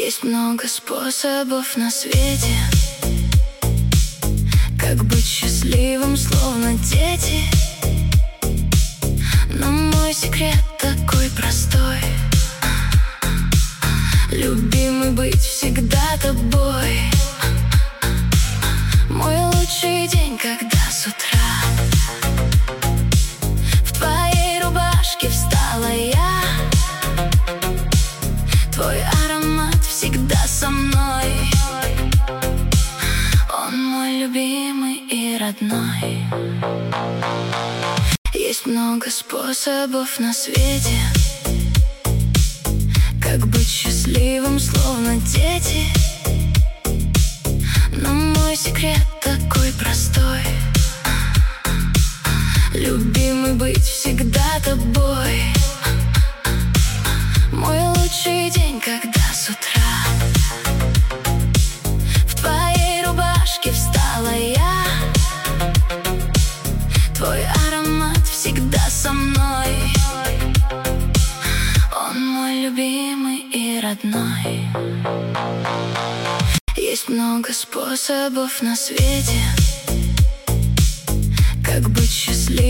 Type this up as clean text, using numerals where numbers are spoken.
Есть много способов на свете, как быть счастливым, словно дети. Но мой секрет такой простой: любимый, быть всегда тобой. Мой лучший день, когда с утра в твоей рубашке встала я. Твой аромат всегда со мной, он мой любимый и родной. Есть много способов на свете, как быть счастливым, словно дети. Но мой секрет такой простой: любимый, быть всегда тобой. Мой лучший день, когда с утра в твоей рубашке встала я. Твой аромат всегда со мной, он мой любимый и родной. Есть много способов на свете, как быть счастливым.